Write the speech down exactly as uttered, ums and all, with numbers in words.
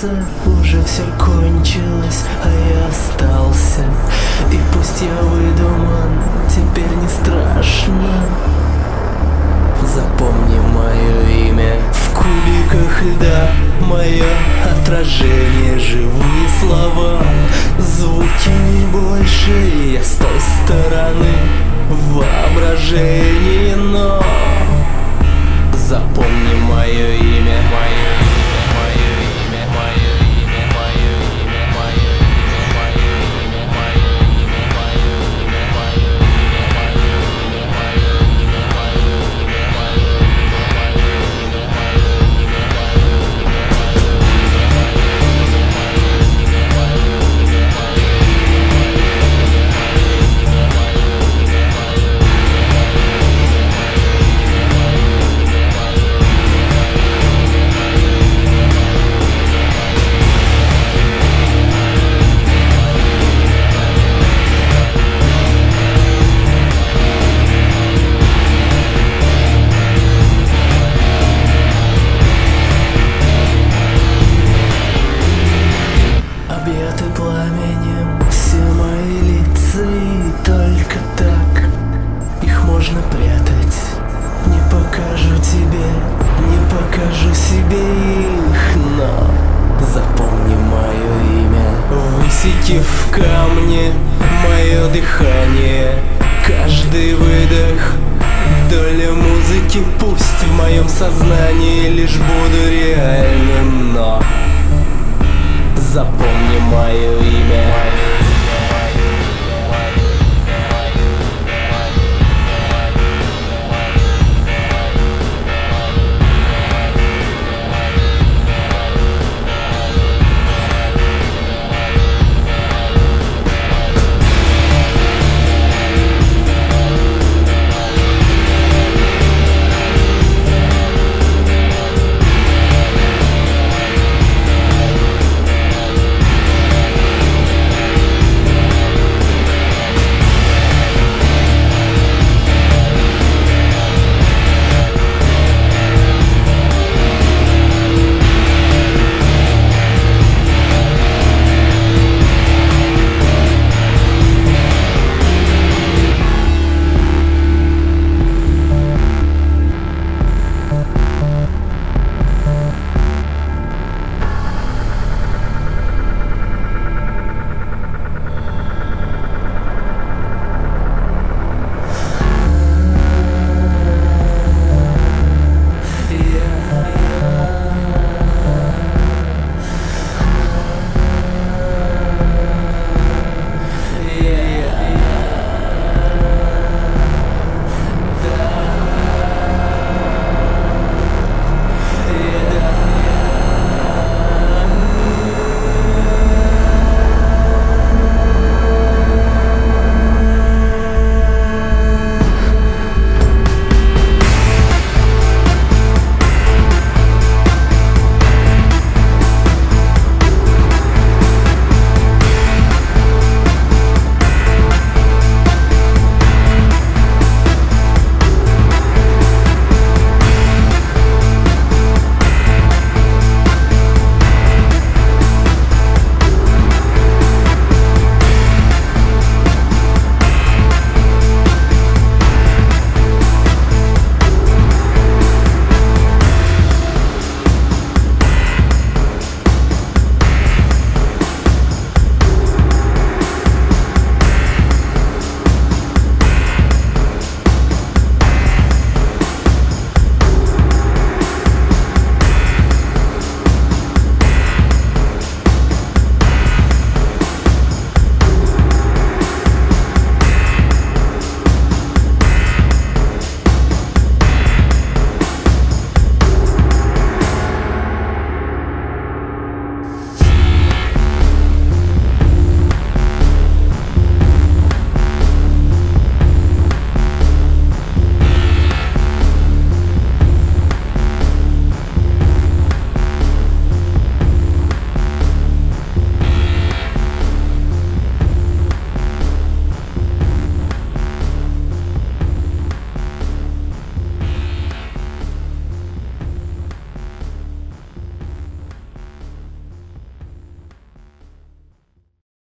кажется, уже все кончилось, а я остался. И пусть я выдуман, теперь не страшно. Запомни мое имя в кубиках льда, мое отражение, живые слова, звуки не больше, я с той стороны в воображении, но запомни мое имя, мое имя, мое имя, мое имя, мое имя, мое имя, мое имя, мое имя, мое имя, мое имя, мое имя, мое имя, мое объяты пламенем все мои лица, и только так их можно прятать. Не покажу тебе, не покажу себе их, но запомни мое имя. Высеки в камне мое дыхание, каждый выдох доля музыки. Пусть в моем сознании лишь буду реальным, но запомни мое имя.